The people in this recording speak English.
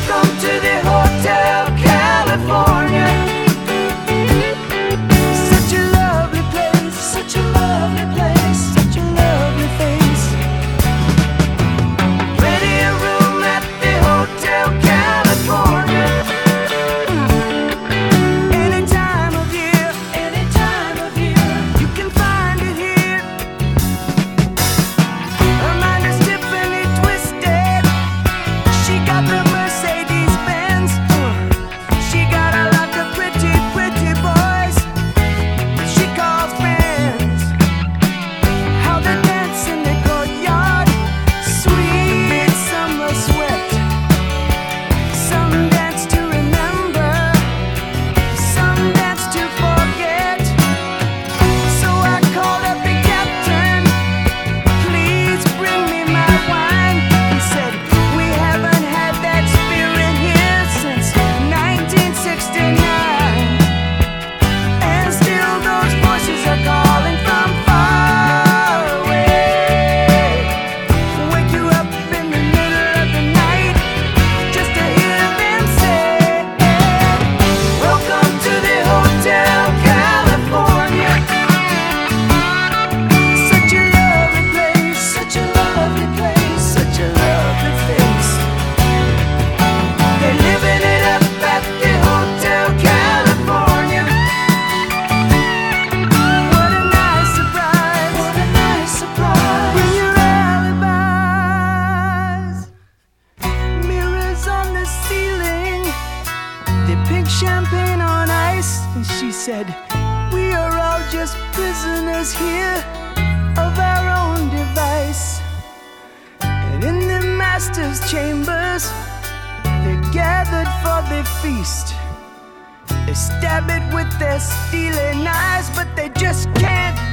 Welcome to the Hotel California. Such a lovely place, such a lovely place, such a lovely face. Plenty of room at the Hotel California. Any time of year, you can find it here. Her mind is Tiffany twisted. She got the Mercedes Benz. She got a lot of pretty, pretty boys she calls friends. How they dance in the courtyard, sweet summer sweat. Some dance to remember, some dance to forget. So I called up the captain, please bring me my wine. He said, we haven't had that spirit here since 1969. And still those voices are calling from far away. Wake you up in the middle of the night just to hear them say, welcome to the Hotel California. Such a lovely place, such a lovely place, such a lovely face. They're living it up at the Hotel California. What a nice surprise, what a nice surprise. Bring your alibis. Mirrors on the ceiling, the pink champagne on ice. And she said, we are all just prisoners here of our own device. And in the master's chambers, they're gathered for the feast. They stab it with their steely knives, but they just can't